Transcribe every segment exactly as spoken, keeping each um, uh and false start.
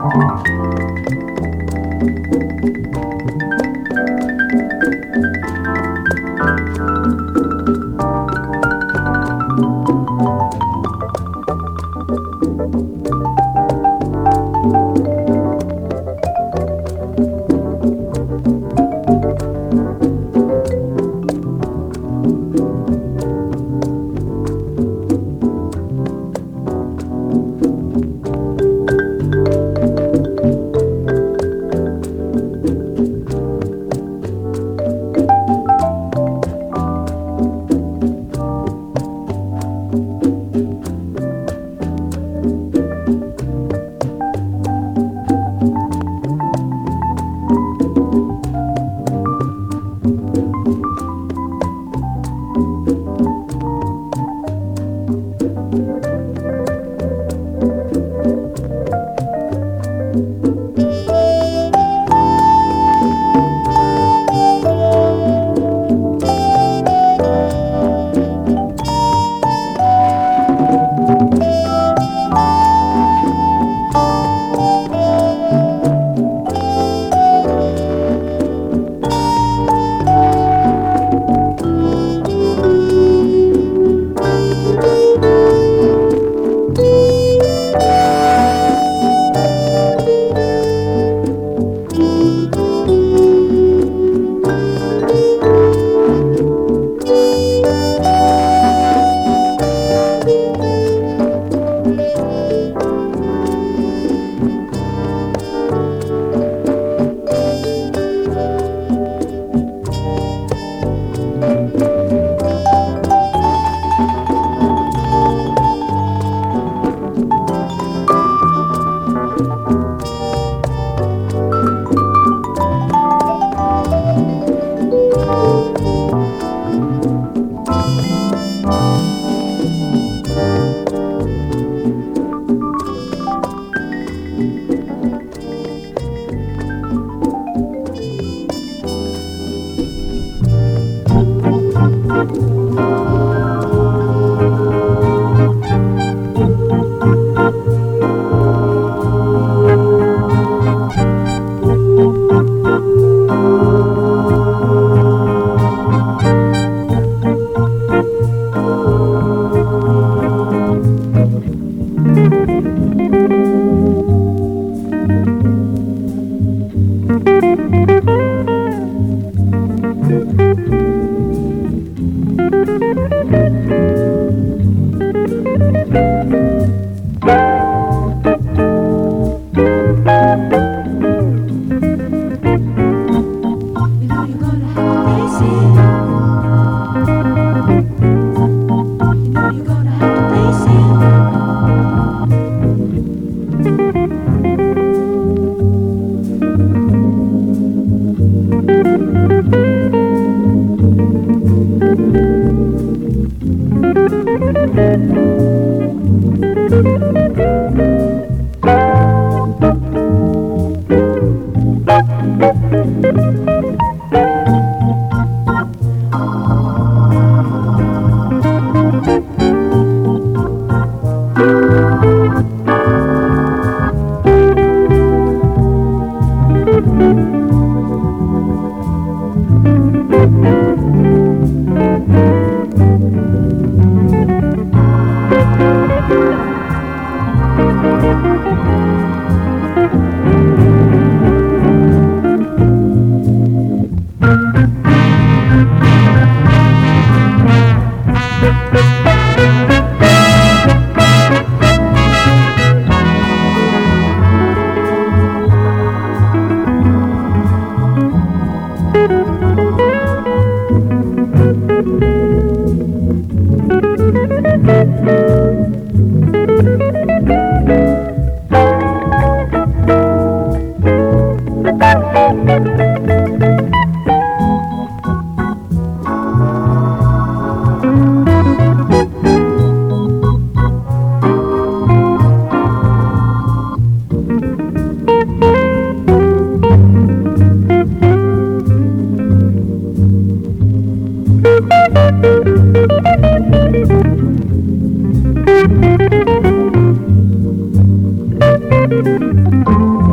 Thank you.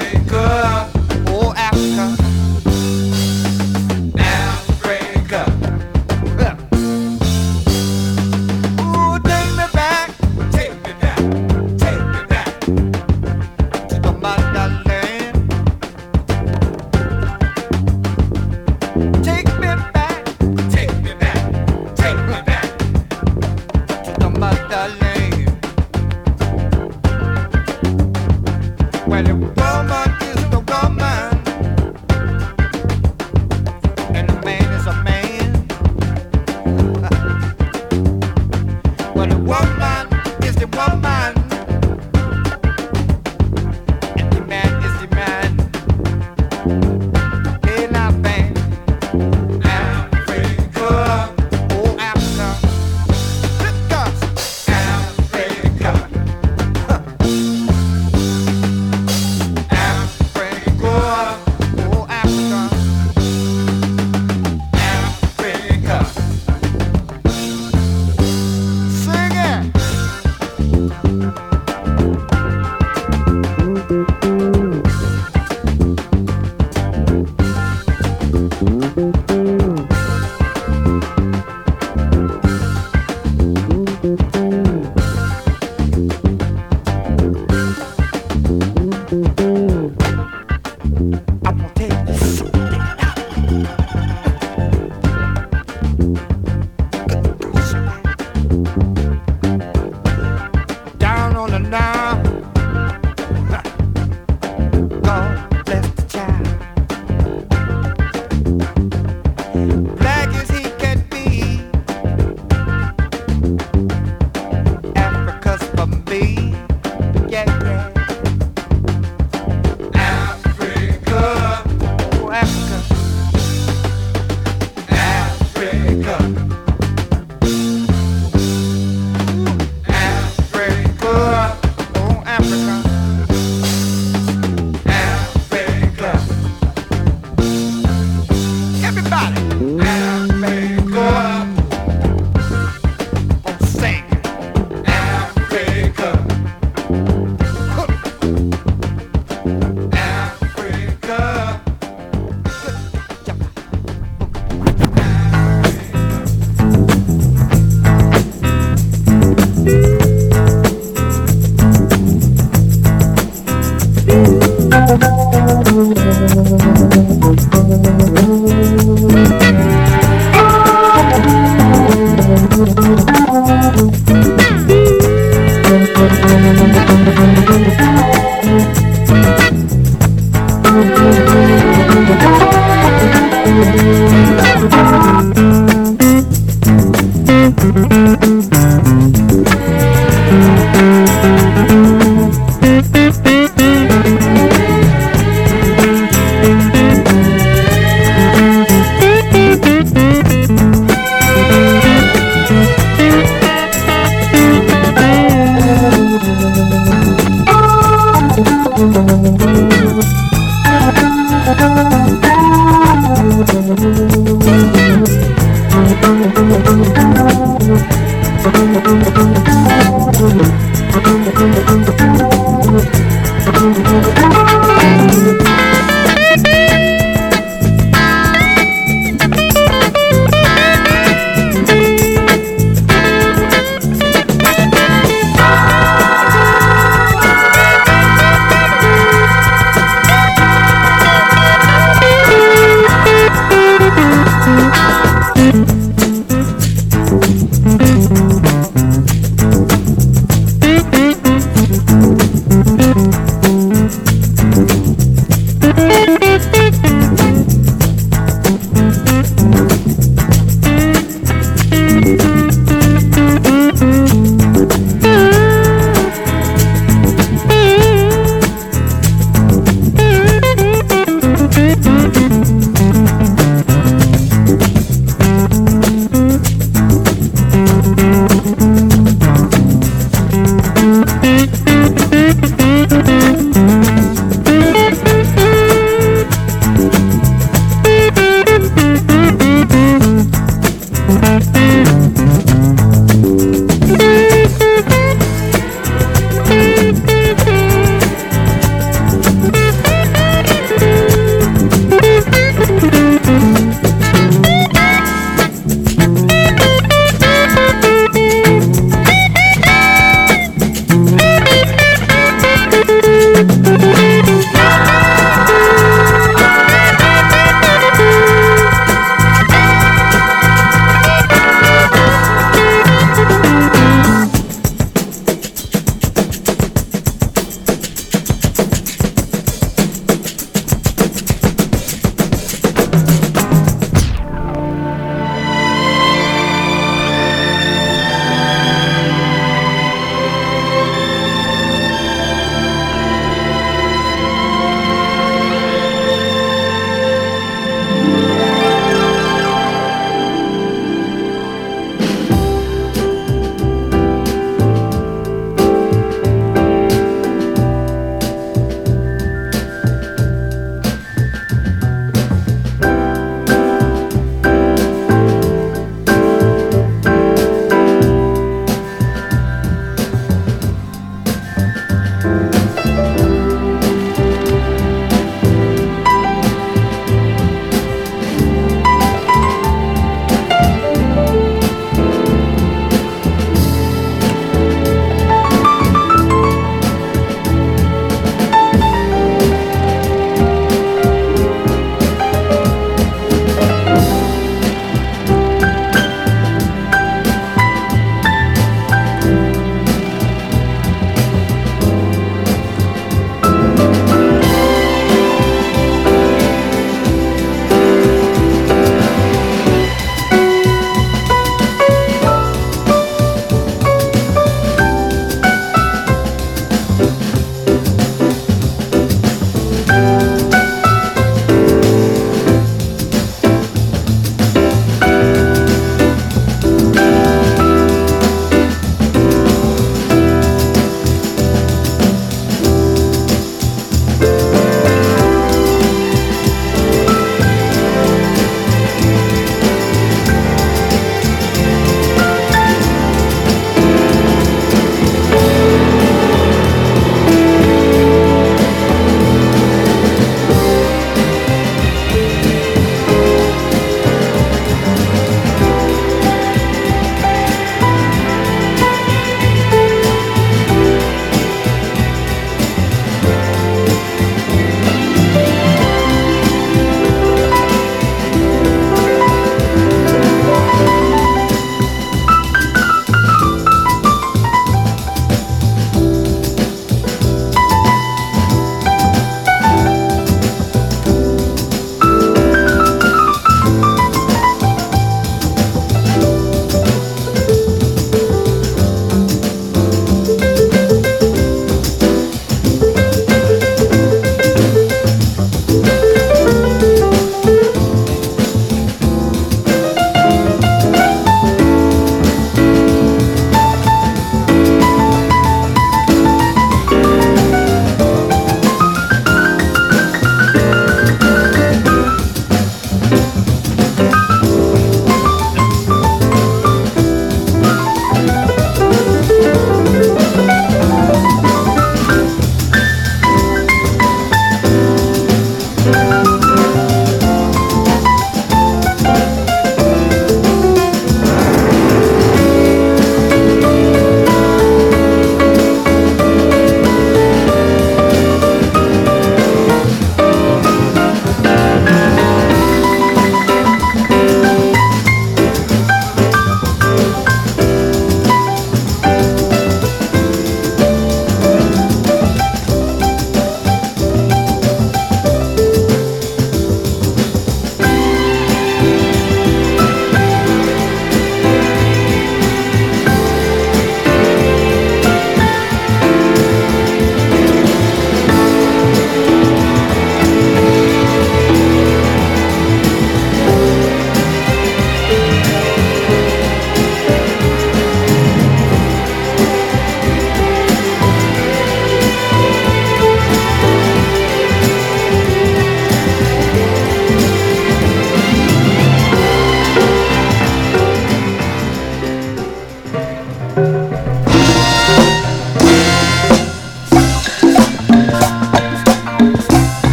Thank you.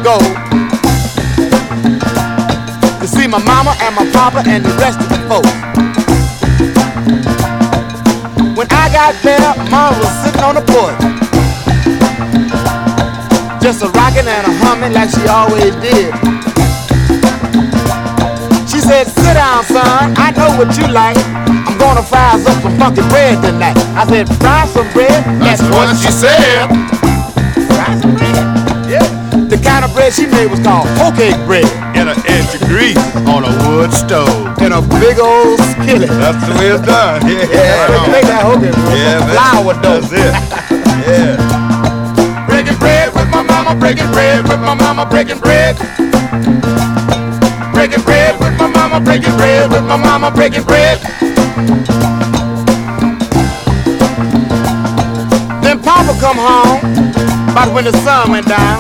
go to see my mama and my papa and the rest of the folks. When I got there, mama was sitting on the porch, just a rocking and a humming like she always did. She said, sit down, son, I know what you like. I'm gonna fry us up some funky bread tonight. I said, fry some bread? That's what she said. Fry some bread? Yeah. The kind of bread she made was called hoe cake bread. In an inch of grease on a wood stove. In a big old skillet. That's the way it's done. Yeah, yeah. Right Make that hoe cake bread. Yeah, Flour dough. That's it. Yeah. Breaking bread with my mama, breaking bread with my mama, breaking bread. Breaking bread with my mama, breaking bread with my mama, breaking bread. Then Papa come home about when the sun went down.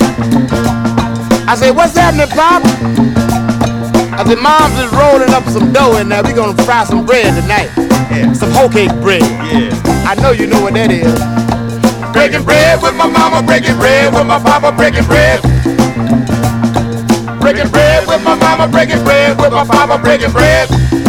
I said, what's happening, Papa? I said, Mom's just rolling up some dough in there. We gonna fry some bread tonight. Yeah. Some hoe cake bread. Yeah. I know you know what that is. Breaking bread with my mama, breaking bread with my papa, breaking bread. Breaking bread with my mama, breaking bread with my papa, breaking bread.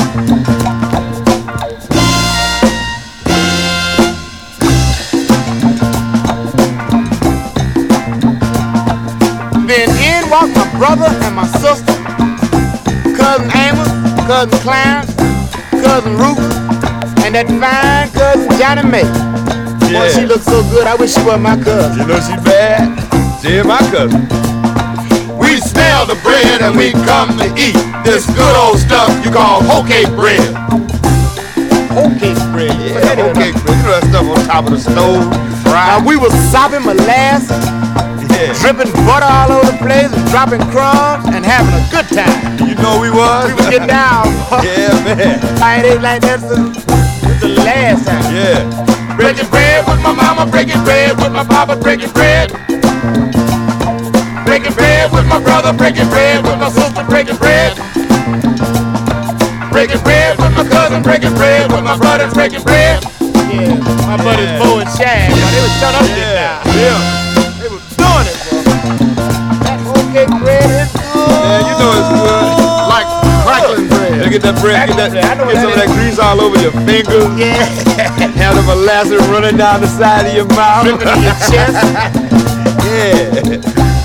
Then in walked my brother and my sister, cousin Amos, cousin Clarence, cousin Rufus, and that fine cousin Johnny May. Yeah. Boy, she looks so good, I wish she was my cousin. You know she bad? She is my cousin. We smell the bread and we come to eat this good old stuff you call hoe cake bread. Hoe cake bread, Yeah, hoe cake bread. You know that stuff on top of the stove, you fry. Now we was sopping molasses, Yeah. dripping butter all over the place, and dropping crumbs, and having a good time. You know we was? We was getting down. Yeah, man. I ain't like that since the last time. Yeah. Breaking bread with my mama, breaking bread with my papa, breaking bread. Breaking bread with my brother, breaking bread with my sister, breaking bread. Breaking bread with my cousin, breaking bread with my brothers, breaking bread. Yeah, my buddies Yeah. Bo and Shad, boy, they was shut up there now. Yeah. They was doing it, boy. That hoe cake bread is good. Yeah, you know it's good. Like crackling bread. You get that bread, get, that, Crackling bread, I know get what some of that that grease all over your fingers. Yeah. Have the molasses running down the side of your mouth. Dripping in your chest. Yeah.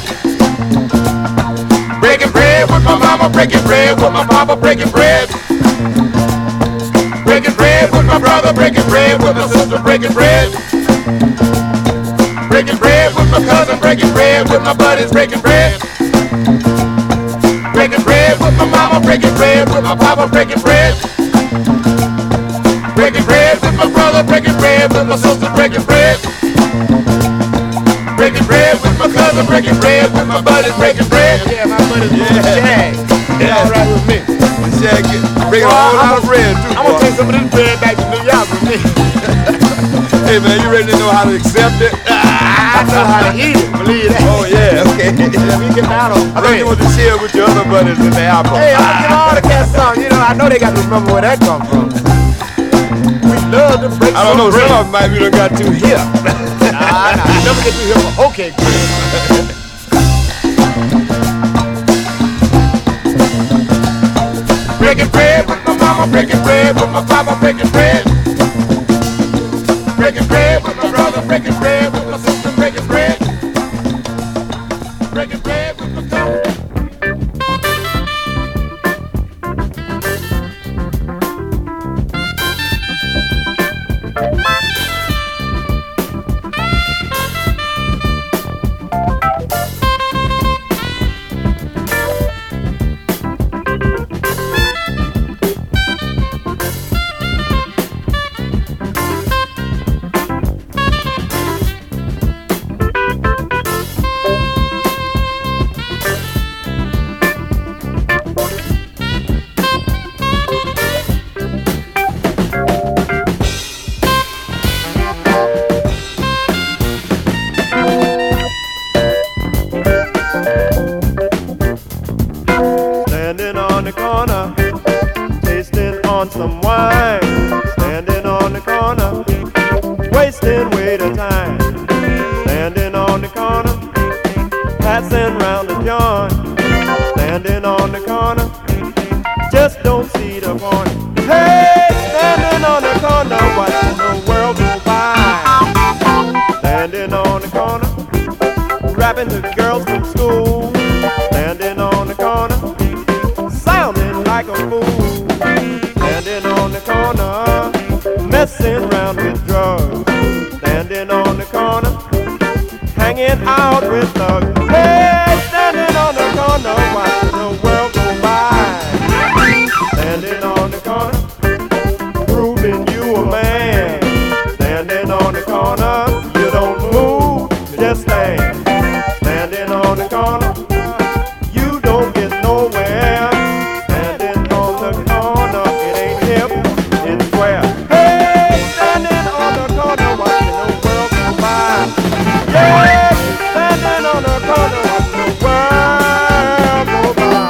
Breaking bread with my mama, breaking bread with my papa, breaking bread. Breaking bread with my brother, breaking bread with my sister, breaking bread. Breaking bread with my cousin, breaking bread with my buddies, breaking bread. Breaking bread with my mama, breaking bread with my papa, breaking bread. Breaking bread with my brother, breaking bread with my sister, breaking bread. Breaking bread with my cousin, breaking bread with my buddies, breaking bread. Yeah, my buddies Bo and Yeah. Shad. They Yeah. all right with me. Shaq, bring a Boy, whole I'm lot of bread too. I'm gonna boy. take some of this bread back to New York with me. Hey man, you ready to know how to accept it? I know how to eat it, believe that. Oh yeah, okay. Yeah, we get down on I thought you want to share with your other buddies in the apple. Hey, I'm gonna give all the cats some. You know, I know they got to remember where that come from. We love to break I don't know, some bread. some of them might be done got too hip. Nah, nah, never get too here for hoe cake bread. Breaking bread with my mama, breaking bread with my papa, breaking bread. Breaking bread with my brother, breaking bread with my sister, breaking bread. Breaking bread with my cousin. Standing on the corner, tasting on some wine. Standing on the corner, wasting way of time. Standing on the corner, passing round grabbing the girls from school, standing on the corner, sounding like a fool, standing on the corner, messing around with drugs, standing on the corner, hanging out with thugs. Hey, standing on the corner, watching the world go by, standing on the corner, proving you a man, standing on the corner, you don't move, just stand, standing on the corner, you don't get nowhere, standing on the corner, it ain't hip, it's square. Hey, standing on the corner, watching the world go by, yeah, standing on the corner, watching the world go by.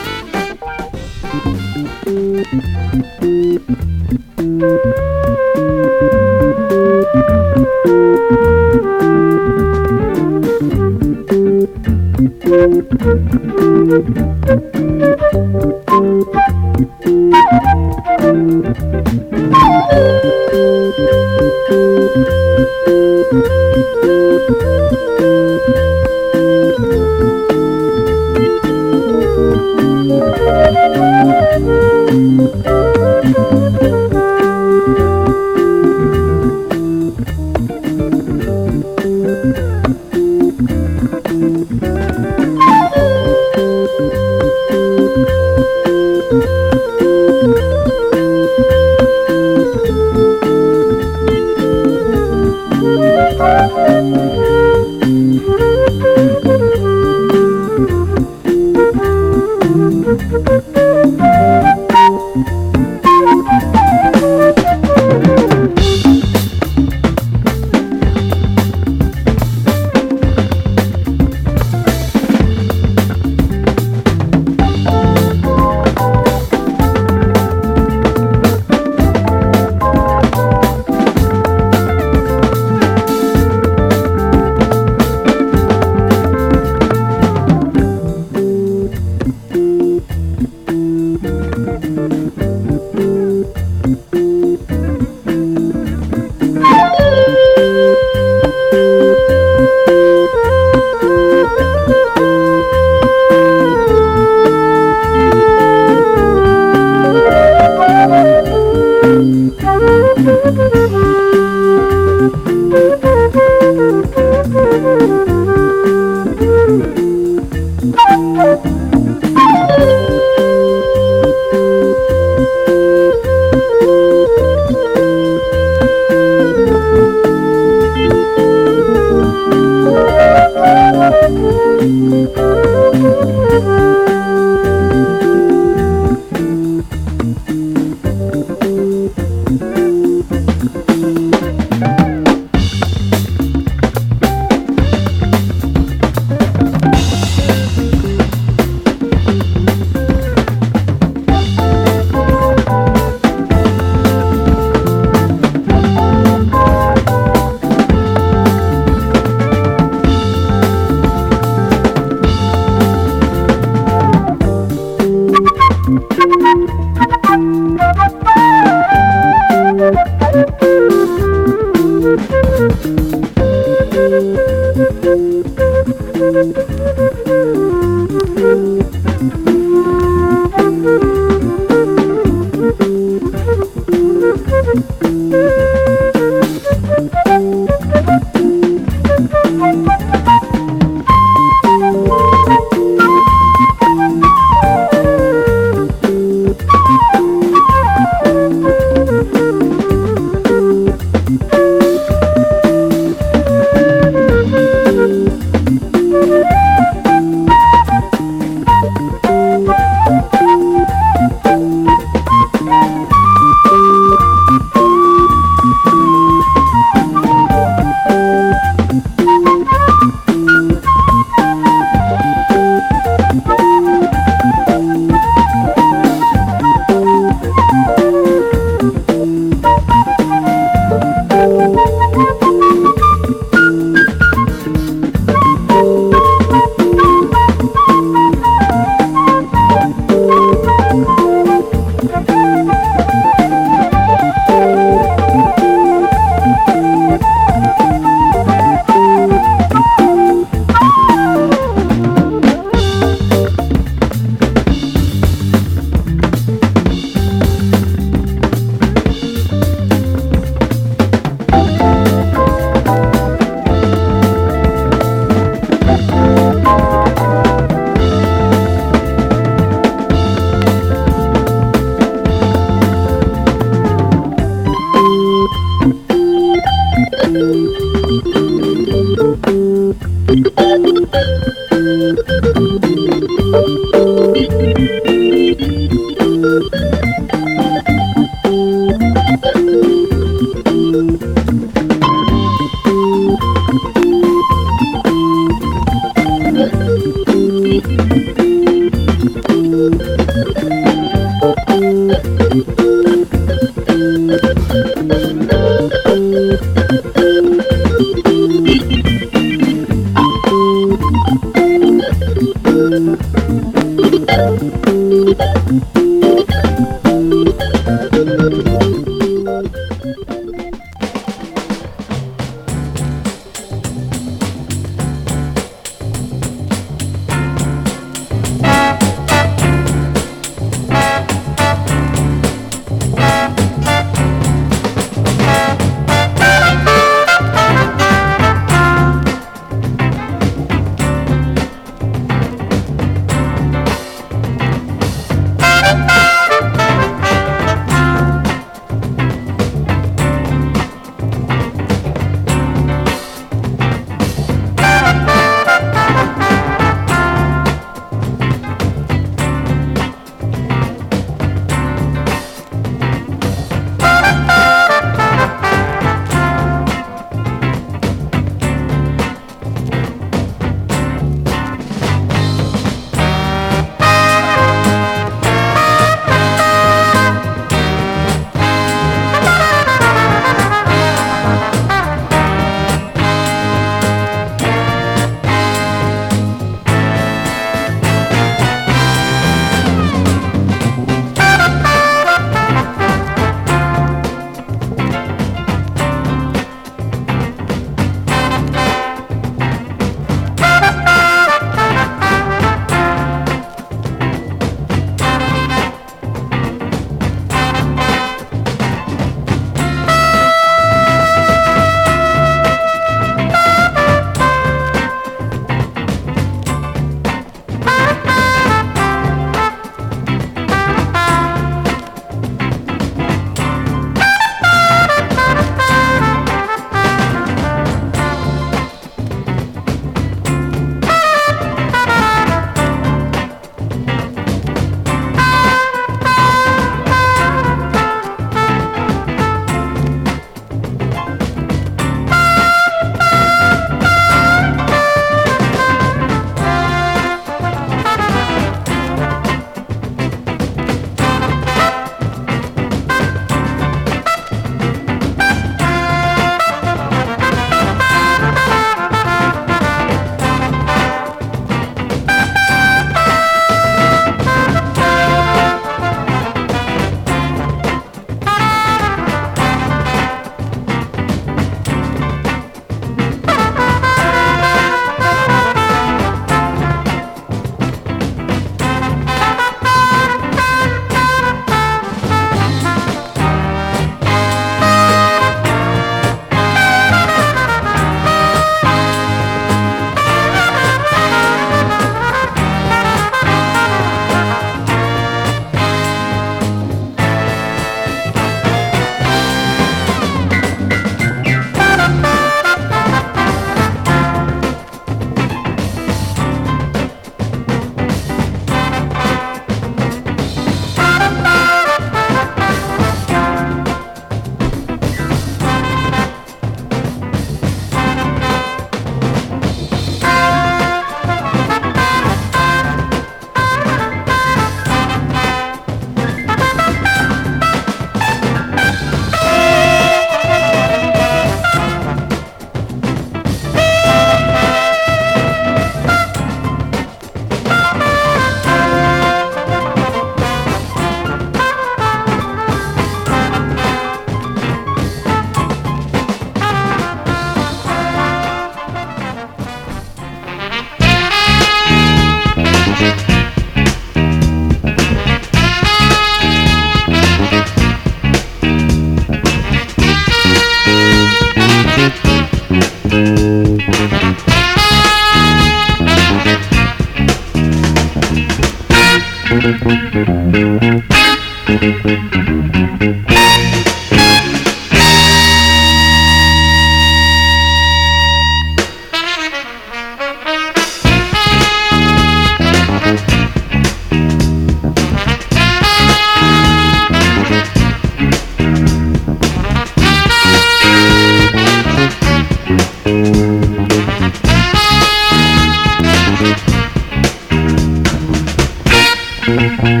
Thank you.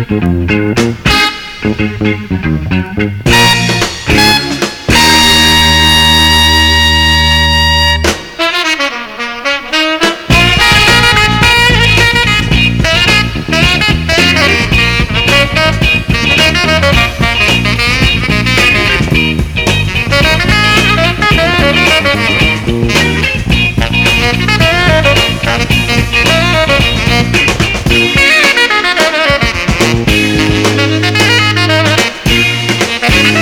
Thank you.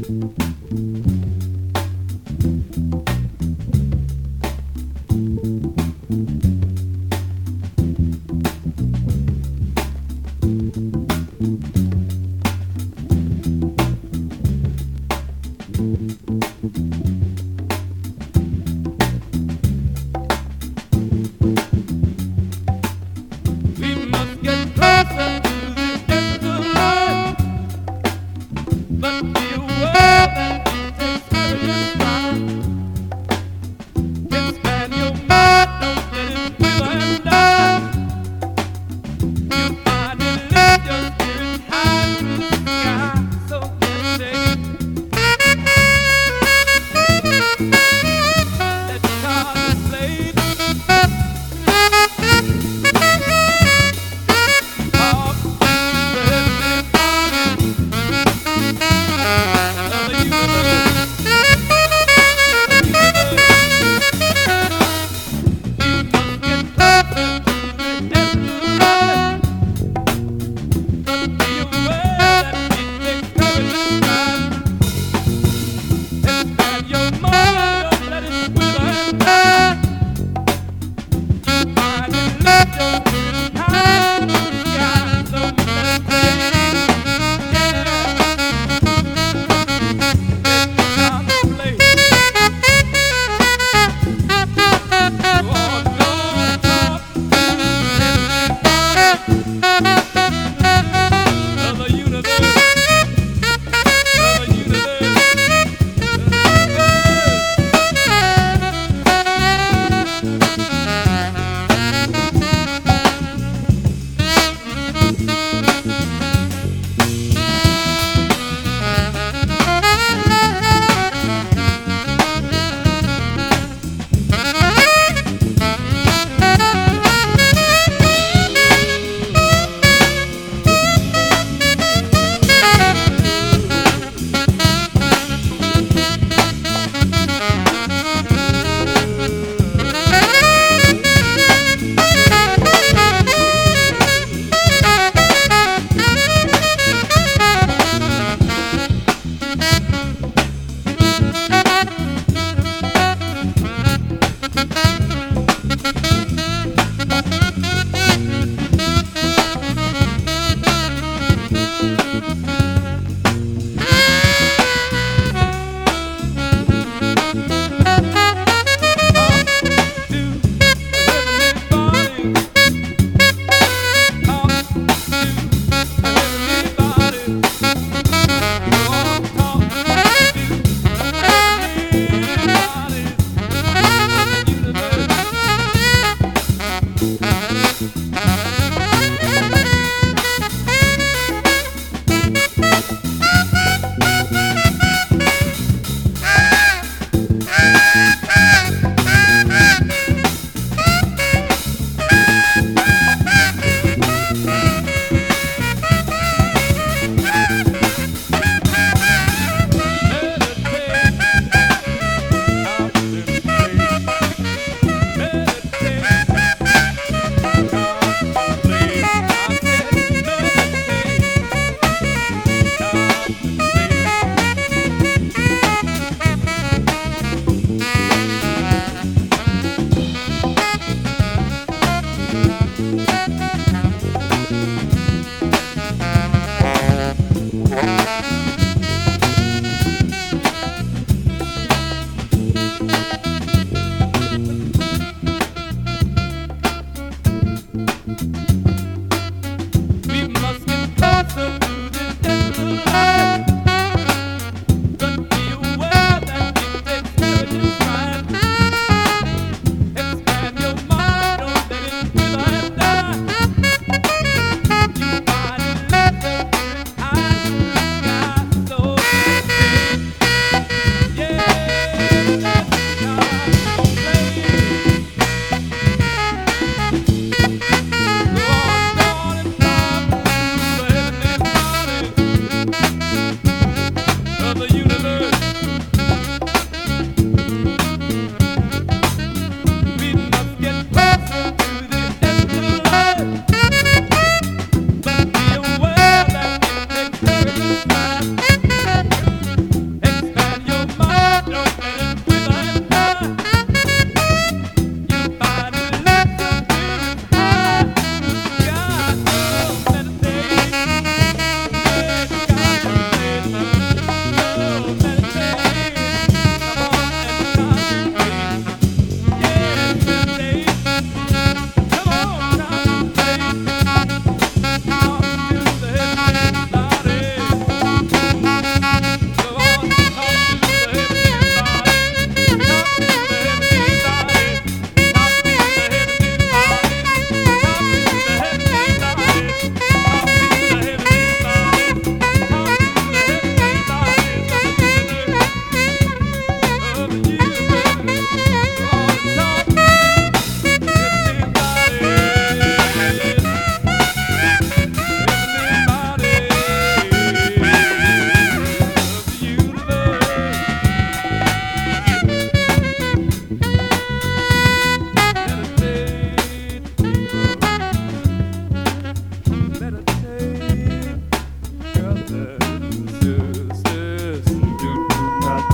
Thank